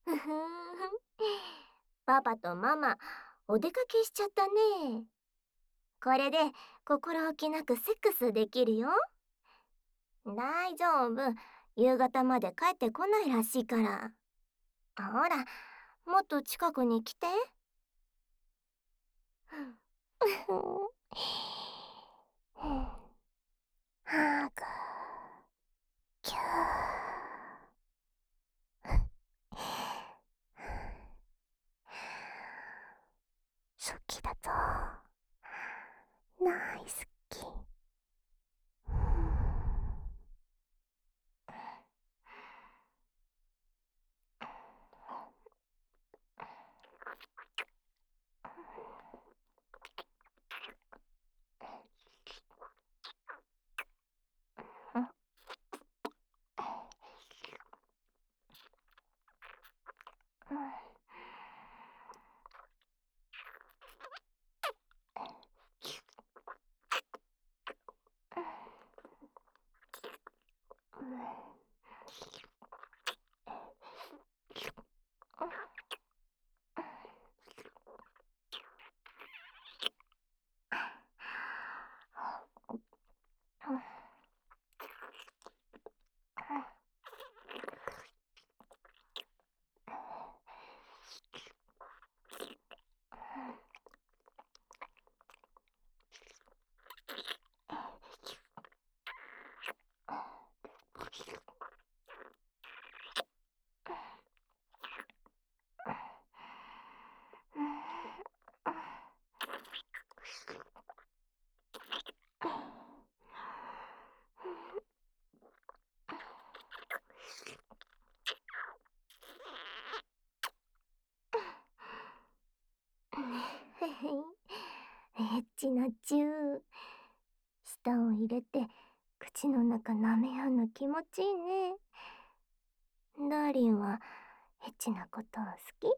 ふふん。パパとママ、お出かけしちゃったね。これで心置きなくセックスできるよ。大丈夫。夕方まで帰ってこないらしいから。ほら、もっと近くに来て。はぐ、きゅ好きだぞ。大好き。エッチなチュー。舌を入れて口の中舐め合うの気持ちいいね。ダーリンはエッチなこと好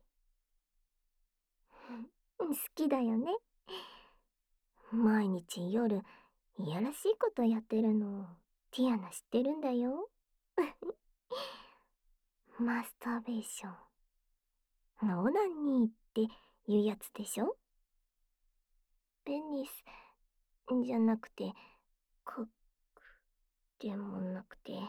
き？好きだよね。毎日夜いやらしいことやってるのティアナ知ってるんだよ。マスターベーション、オナニーっていうやつでしょ。ペニスじゃなくてコックでもなくて、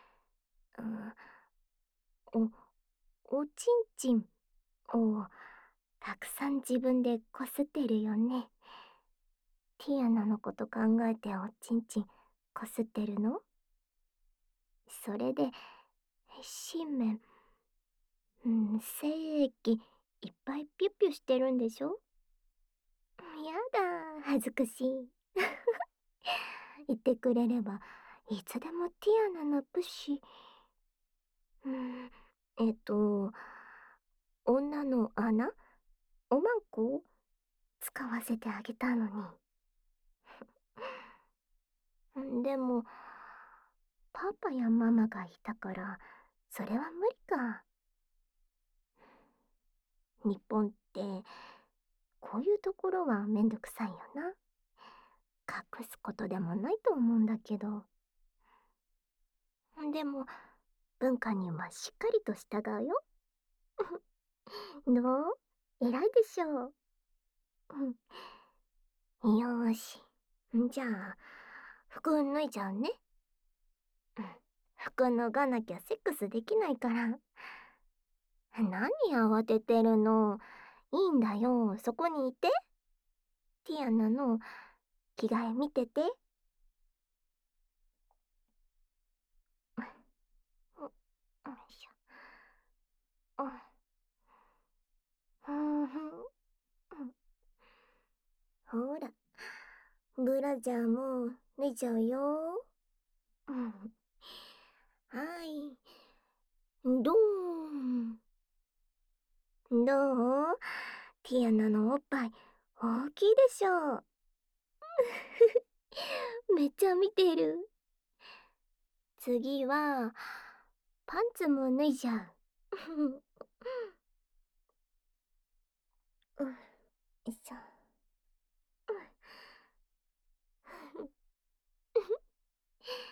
おおちんちんをたくさん自分でこすってるよね。ティアナのこと考えておちんちんこすってるの？それで、新面、精液いっぱいピュッピュしてるんでしょ？やだ、恥ずかしい。言ってくれれば、いつでもティアナのプシ。うん、えっと、女の穴？おまんこ使わせてあげたのに。でも、パパやママがいたから、それは無理か。日本って、こういうところはめんどくさいよな。隠すことでもないと思うんだけど。でも、文化にはしっかりと従うよ。どう？偉いでしょう。よーし。じゃあ、服脱いじゃうね。服脱がなきゃセックスできないから。何慌ててるの？いいんだよ、そこにいて。ティアナの着替え見てて。よいしょ。ほら、ブラジャーも脱いじゃうよ。はい。どーん。どう？ティアナのおっぱい大きいでしょう。めっちゃ見てる。次は、パンツも脱いじゃう。よいしょ。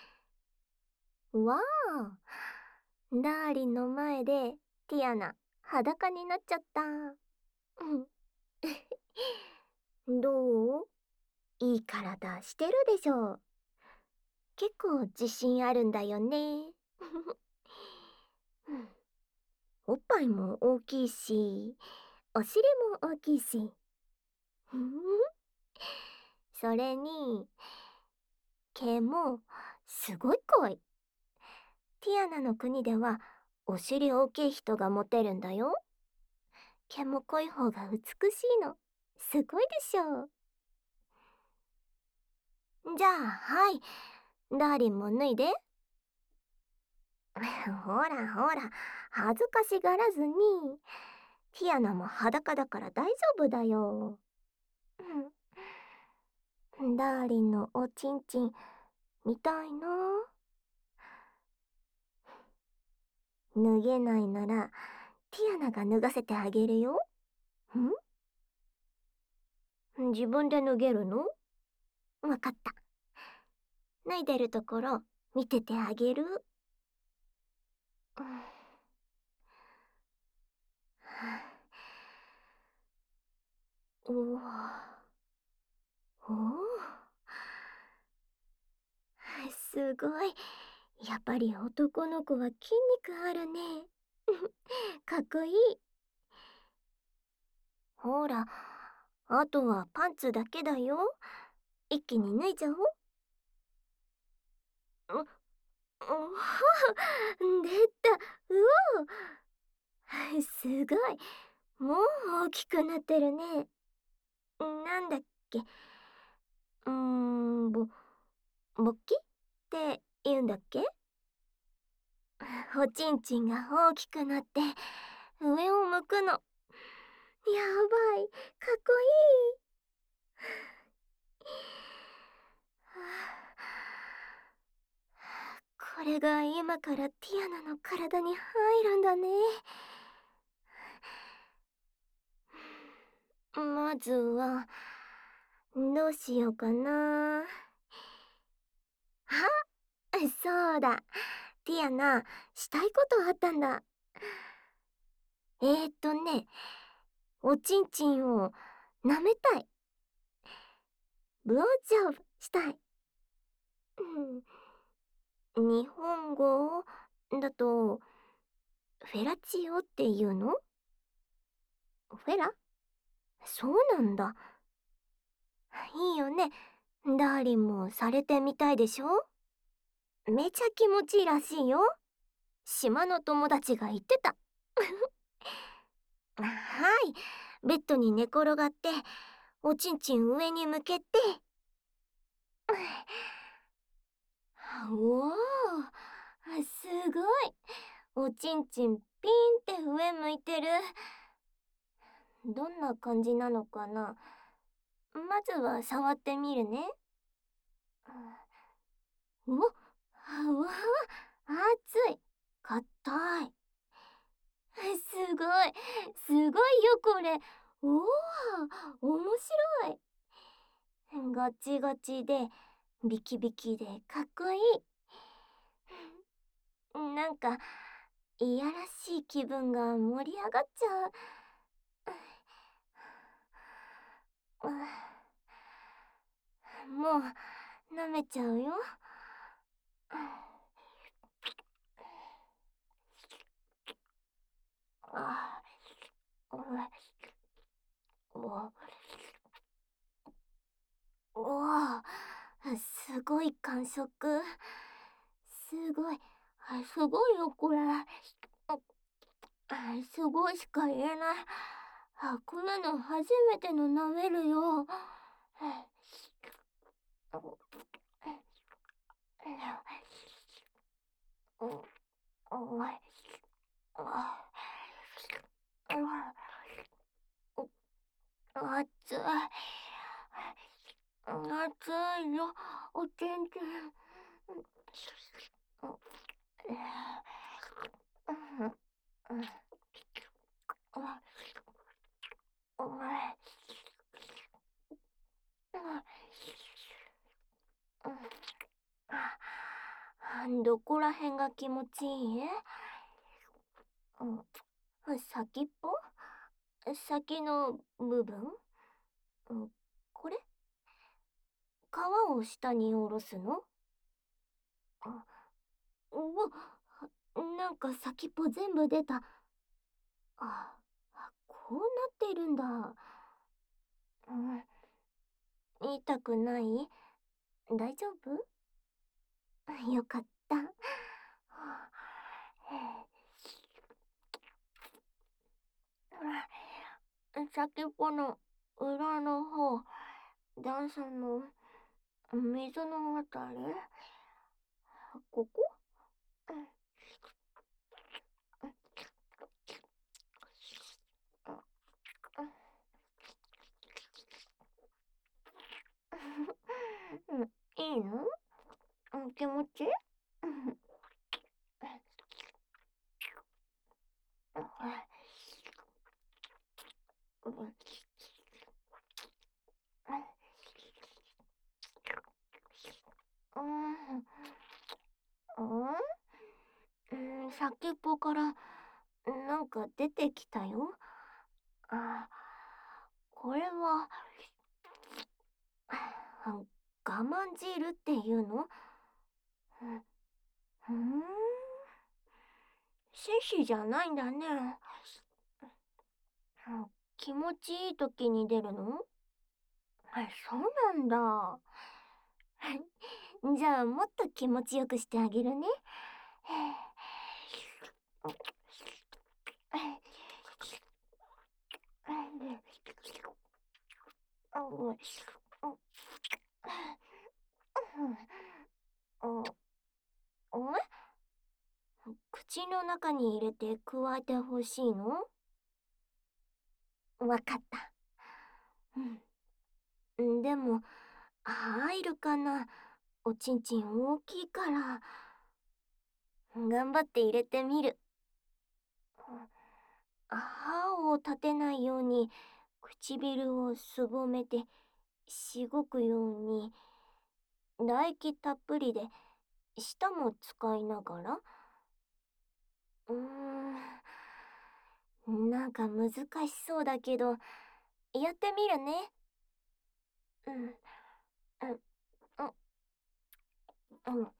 わあ、ダーリンの前でティアナ裸になっちゃった。どう？いい体してるでしょ。結構自信あるんだよね。おっぱいも大きいし、お尻も大きいし。それに、毛もすごい濃い。ティアナの国ではお尻大きい人がモテるんだよ。毛も濃い方が美しいの。すごいでしょ。じゃあ、はい。ダーリンも脱いで。ほらほら、恥ずかしがらずに。ティアナも裸だから大丈夫だよ。ダーリンのおちんちん、見たいな。脱げないなら、ティアナが脱がせてあげるよ。自分で脱げるの？わかった。脱いでるところ、見ててあげる。おお。おお。すごい。やっぱり男の子は筋肉あるね。かっこいい。ほら、あとはパンツだけだよ。一気に脱いじゃおう。お、お出た。うお。すごい。もう大きくなってるね。なんだっけ。勃起って言うんだっけ？おちんちんが大きくなって上を向くの。やばい、かっこいい。これが今からティアナの体に入るんだね。まずはどうしようかな。あ、そうだ。ティアナ、したいことあったんだ。ね、おちんちんを舐めたい。ブロージョブしたい。日本語だと、フェラチオっていうの？フェラ？そうなんだ。いいよね。ダーリンもされてみたいでしょ？めちゃ気持ちいいらしいよ。島の友達が言ってた。はい。ベッドに寝転がって、おちんちん上に向けて。おお、すごい。おちんちんピーンって上向いてる。どんな感じなのかな。まずは触ってみるね。うわ、うわ、熱い。硬い。すごい。すごいよこれ。おお、面白い。ガチガチで、ビキビキでかっこいい。なんか、いやらしい気分が盛り上がっちゃう。もう、舐めちゃうよ。あ、おお、すごい感触。すごい。すごいよ、これ。すごいしか言えない。こんなの初めての舐めるよ。熱い。熱いよ、おちんちん。どこら辺が気持ちいい？ 先っぽ？先の部分？これ？皮を下に下ろすの？あ、うわ、なんか先っぽ全部出た。あ、こうなってるんだ。痛くない？大丈夫？よかった。先っぽの裏の方、段差の水のあたり、ここ？いいの？気持ちいい？先っぽからなんか出てきたよ。あ、これは、我慢汁っていうの？ふん、摂取じゃないんだね。気持ちいい時に出るの？そうなんだ。じゃあもっと気持ちよくしてあげるね。口の中に入れて加えてほしいの？わかった。でも、入るかな？おちんちん大きいから。頑張って入れてみる。歯を立てないように唇をすぼめてしごくように、唾液たっぷりで舌も使いながら。なんか難しそうだけど、やってみるね。うん、うん、うん、うん、うん、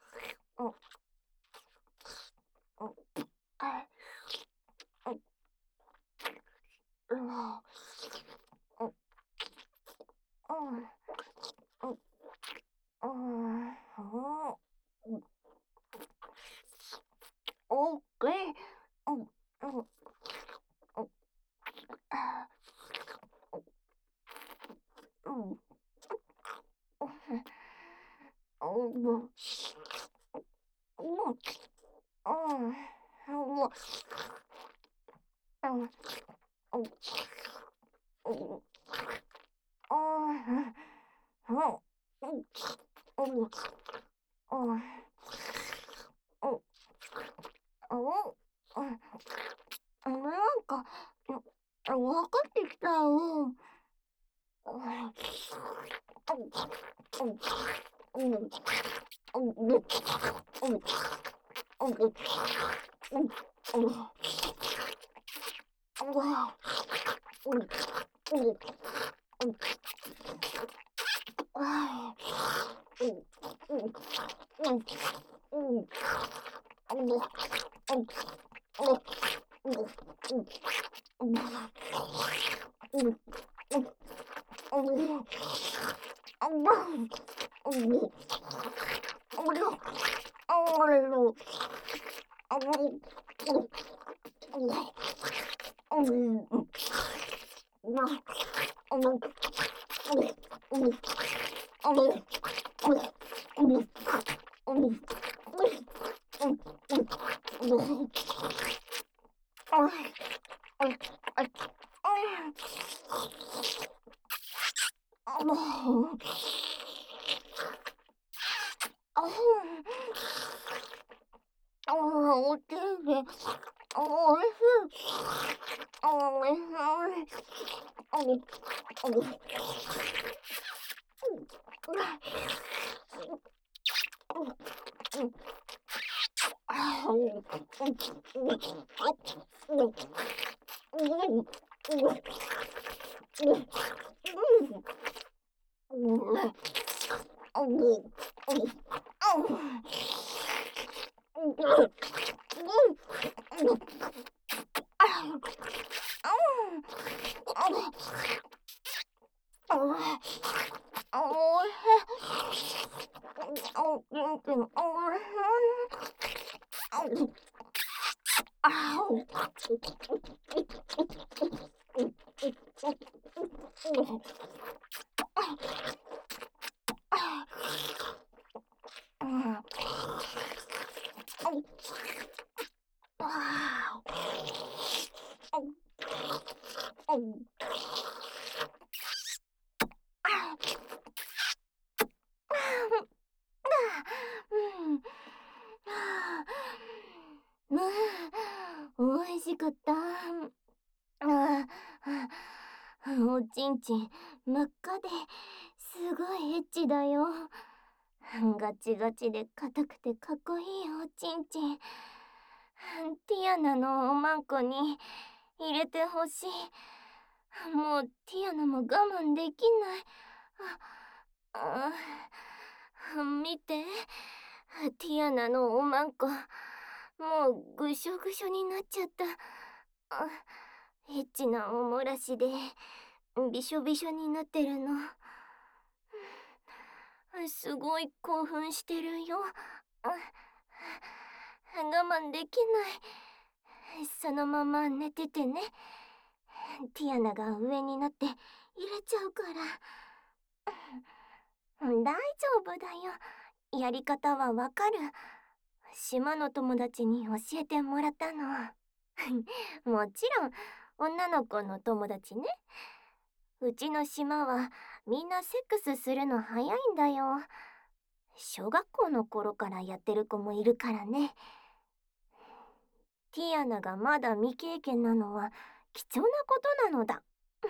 うん、あ、うん、うん、うん、うん、うん、うん、オッケー。うん、うん、うん、あ、うん、うん、うん、うん、なんか、わかってきたよ。おちんちん、おいしい。おいしい。 おいしかった。あおちんちん真っ赤ですごいエッチだよ。ガチガチで硬くてかっこいいおちんちん。ティアナのおまんこに入れてほしい。もうティアナも我慢できない。見て、ティアナのおまんこ、もうぐしょぐしょになっちゃった。エッチなおもらしでびしょびしょになってるの。すごい興奮してるよ。我慢できない。そのまま寝ててね。ティアナが上になって入れちゃうから。大丈夫だよ。やり方はわかる。島の友達に教えてもらったの。もちろん女の子の友達ね。うちの島はみんなセックスするの早いんだよ。小学校の頃からやってる子もいるからね。ティアナがまだ未経験なのは貴重なことなのだ。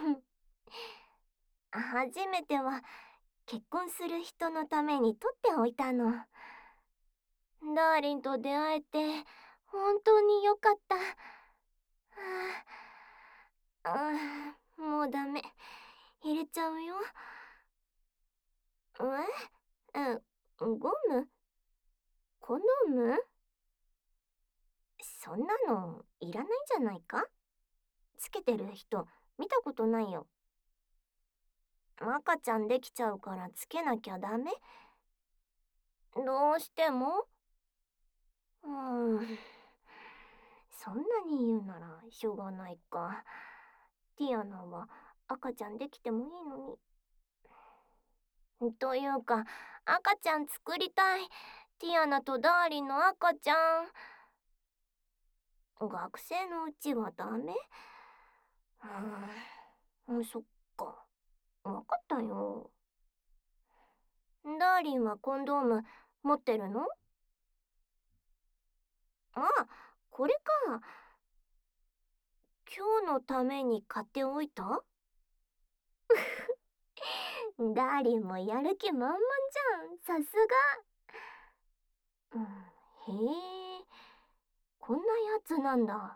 初めては結婚する人のために取っておいたの。ダーリンと出会えて本当によかった。もうダメ。入れちゃうよ。ゴム？コンドーム？そんなのいらないんじゃないか？つけてる人見たことないよ。赤ちゃんできちゃうからつけなきゃダメ？どうしても？そんなに言うならしょうがないか。ティアナは赤ちゃんできてもいいのに。というか、赤ちゃん作りたい。ティアナとダーリンの赤ちゃん。学生のうちはダメ？そっか。わかったよ。ダーリンはコンドーム持ってるの？これか。今日のために買っておいた？ダーリンもやる気満々じゃん。さすが。へえ、こんなやつなんだ。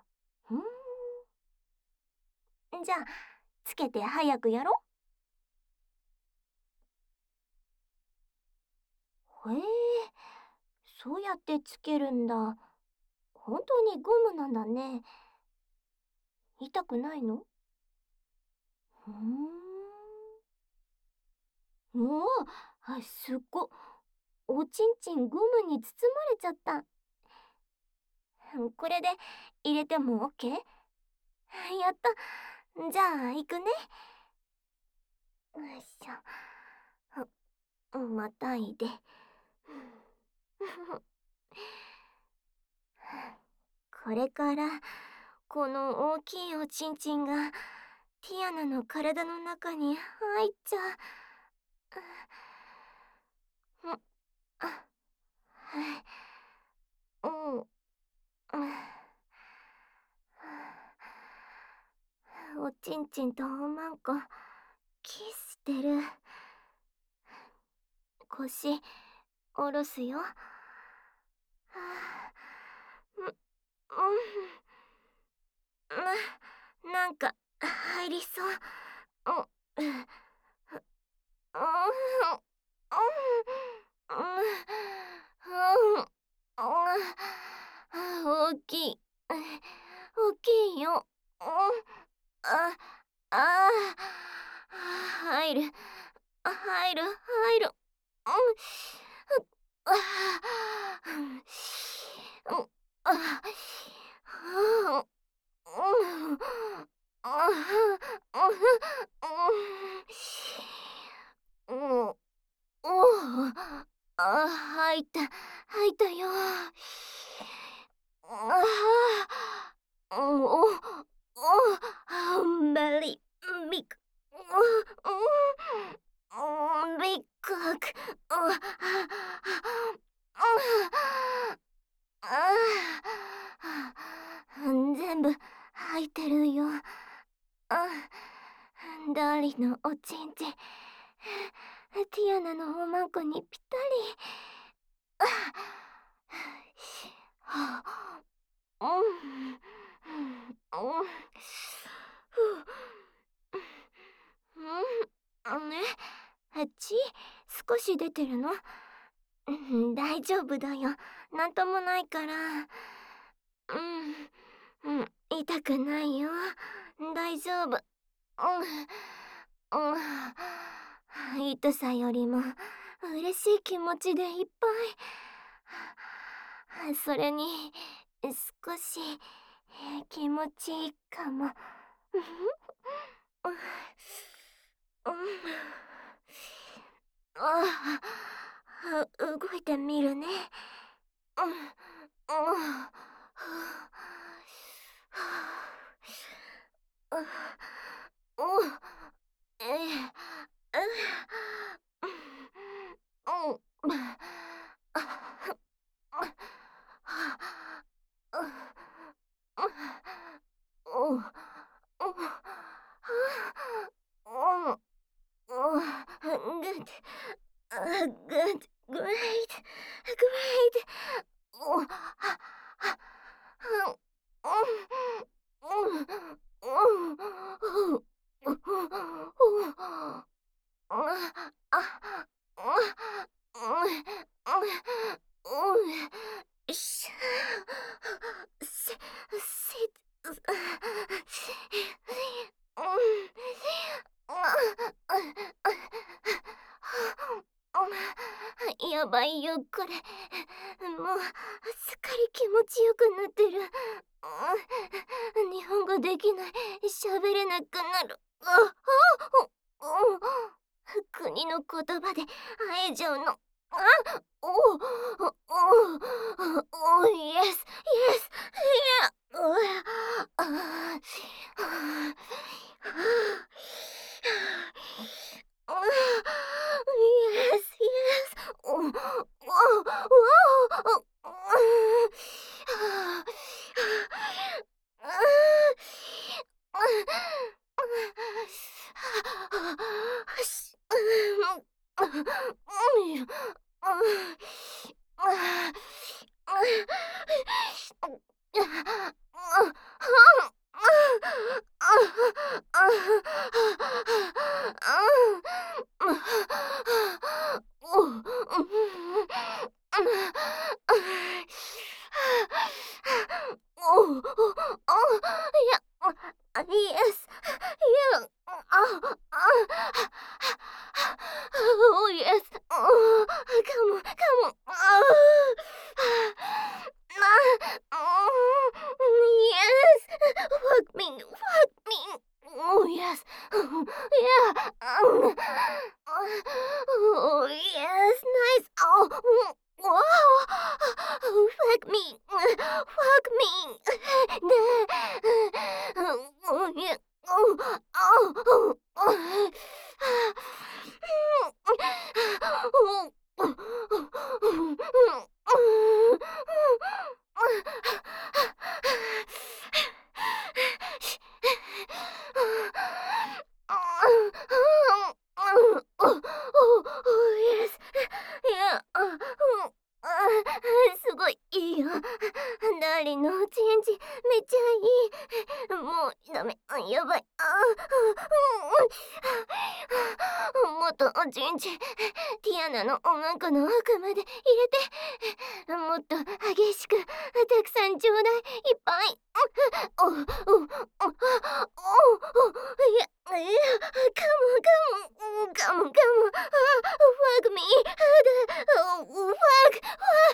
じゃあ、つけて早くやろ。へえ、そうやってつけるんだ。本当にゴムなんだね。痛くないの？おお、すっご。おちんちんゴムに包まれちゃった。これで入れても OK？ やった。じゃあ行くね。よいしょ。またいで。これからこの大きいおちんちんがティアナの体の中に入っちゃう。うん。おちんちんとおまんこキスしてる。腰下ろすよ。 なんか入りそう。うん、うん、うん、うん、大きい。大きいよ。あ、あ入る。入る、入る。あうん、あうん、吐いた、吐いたよ。ベリービッグ。ビッグハグ。全部吐いてるよ。ダーリンのおちんちん、ティアナのおまんこにぴったり。うん、ね、血少し出てるの？大丈夫だよ。なんともないから。痛くないよ。大丈夫。痛さよりも嬉しい気持ちでいっぱい。それに少し気持ちいいかも。動いてみるね。Good. Good. Great. Great. Oh,やばいよこれ。もうすっかり気持ちよくなってる。日本語できない。喋れなくなる。国の言葉で会えちゃうの。イエス、イエス、いや、イエス、イエス。Yes. Yeah. Oh, yes. Come on, come on. Yes. Fuck me, fuck me. Oh, yes. Yeah. Oh, yes. Nice. Oh, wow. Fuck me. Fuck me. Oh, yeah. メン、やばい。もっとおちんちん、ティアナのおまんこの奥まで入れて、もっと激しく、たくさんちょうだい、いっぱい。お、いや、カモン、fuck me, fuck,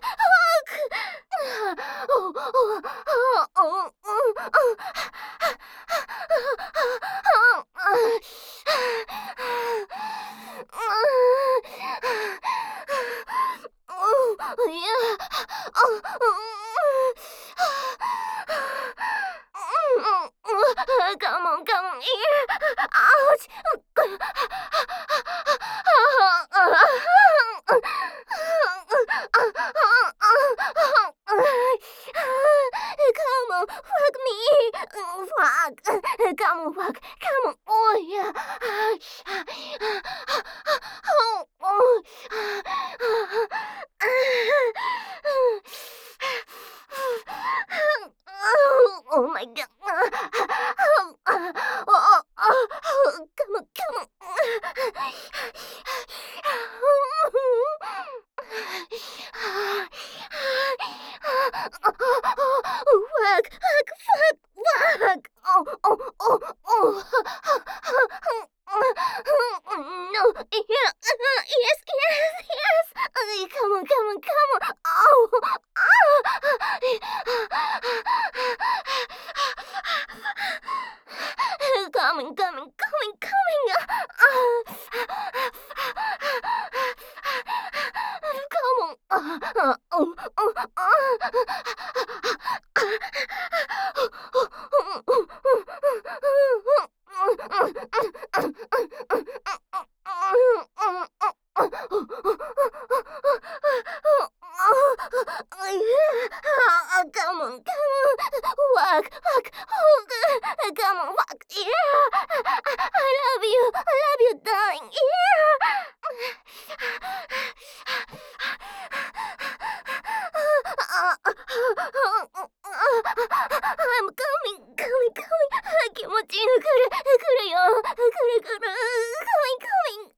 いや、カモン、いや、あうち、Come on, fuck me. Fuck. Come on, fuck. Come on. Oh, yeah. Oh my god. Come on, come on. Fuck. No. Yeah. Yes. Come on. Oh. Coming. Come on. Walk. Come on, walk. Yeah. I love you, darling. I'm coming. 気持ちいいの来るよ。来る。coming.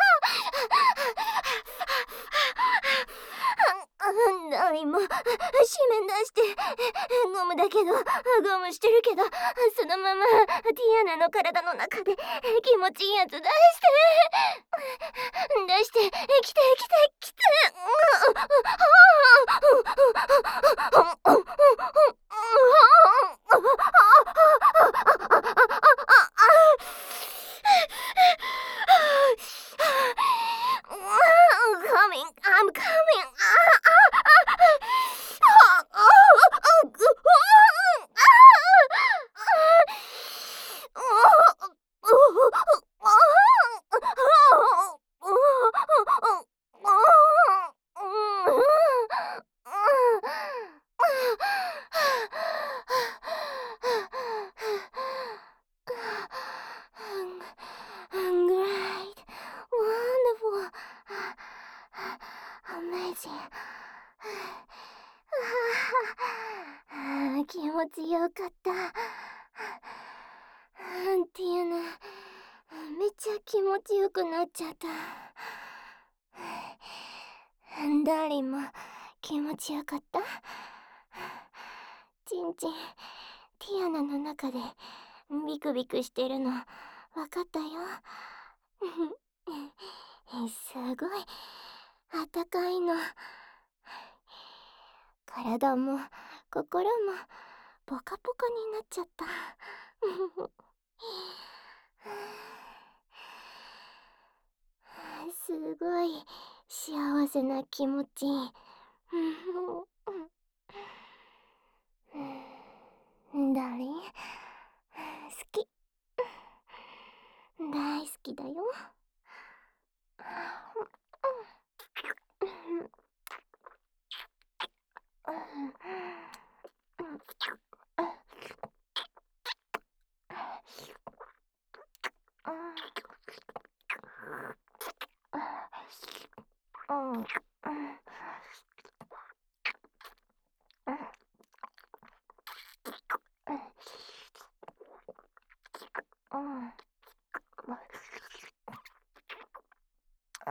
何も紙面出してゴムだけどゴムしてるけどそのままティアナの体の中で気持ちいいやつ出して来てI'm coming. Great, wonderful, amazing. 気持ちよかった。ティアナ、めっちゃ気持ちよくなっちゃった。ダーリンも気持ちよかった。チン、ティアナの中でビクビクしてるのわかったよ。すごいあったかいの。体も心もポカポカになっちゃった。すごい幸せな気持ち。ダーリン、好き。大好きだよ。 うん。うん。